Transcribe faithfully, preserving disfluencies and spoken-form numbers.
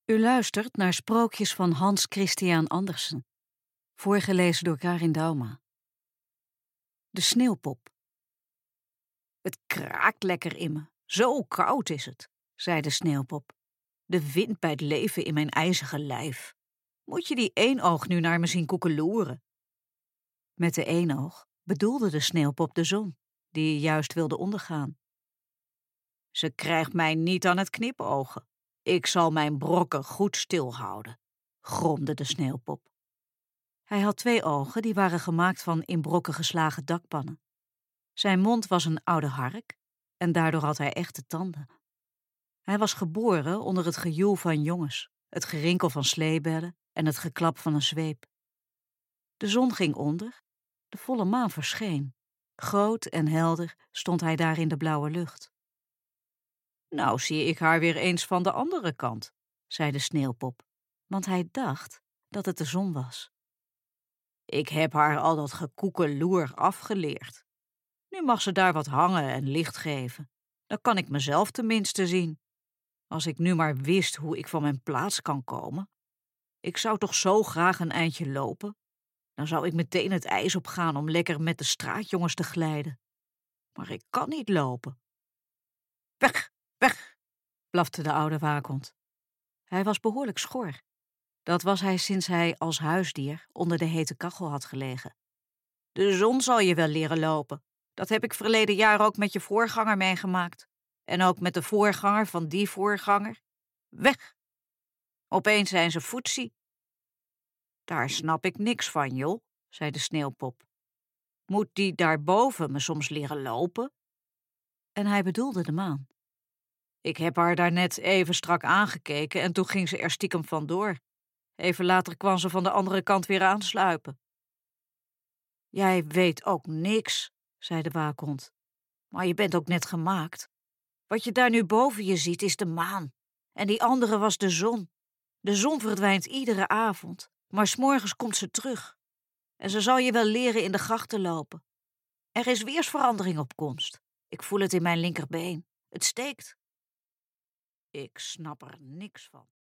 U luistert naar Sprookjes van Hans Christian Andersen, voorgelezen door Karin Dauma. De sneeuwpop. Het kraakt lekker in me, zo koud is het, zei de sneeuwpop. De wind bijt leven in mijn ijzige lijf. Moet je die eenoog nu naar me zien koekeloeren? Met de eenoog bedoelde de sneeuwpop de zon, die juist wilde ondergaan. Ze krijgt mij niet aan het knipogen. Ik zal mijn brokken goed stilhouden, gromde de sneeuwpop. Hij had twee ogen die waren gemaakt van in brokken geslagen dakpannen. Zijn mond was een oude hark en daardoor had hij echte tanden. Hij was geboren onder het gejoel van jongens, het gerinkel van sleebellen en het geklap van een zweep. De zon ging onder, de volle maan verscheen. Groot en helder stond hij daar in de blauwe lucht. Nou zie ik haar weer eens van de andere kant, zei de sneeuwpop, want hij dacht dat het de zon was. Ik heb haar al dat gekoekeloer afgeleerd. Nu mag ze daar wat hangen en licht geven. Dan kan ik mezelf tenminste zien. Als ik nu maar wist hoe ik van mijn plaats kan komen. Ik zou toch zo graag een eindje lopen. Dan zou ik meteen het ijs opgaan om lekker met de straatjongens te glijden. Maar ik kan niet lopen. Weg, weg, blafte de oude waakhond. Hij was behoorlijk schor. Dat was hij sinds hij als huisdier onder de hete kachel had gelegen. De zon zal je wel leren lopen. Dat heb ik verleden jaar ook met je voorganger meegemaakt. En ook met de voorganger van die voorganger. Weg! Opeens zijn ze foetsie. Daar snap ik niks van, joh, zei de sneeuwpop. Moet die daarboven me soms leren lopen? En hij bedoelde de maan. Ik heb haar daarnet even strak aangekeken en toen ging ze er stiekem vandoor. Even later kwam ze van de andere kant weer aansluipen. Jij weet ook niks, zei de waakhond. Maar je bent ook net gemaakt. Wat je daar nu boven je ziet is de maan. En die andere was de zon. De zon verdwijnt iedere avond, maar 's morgens komt ze terug. En ze zal je wel leren in de grachten lopen. Er is weersverandering op komst. Ik voel het in mijn linkerbeen. Het steekt. Ik snap er niks van.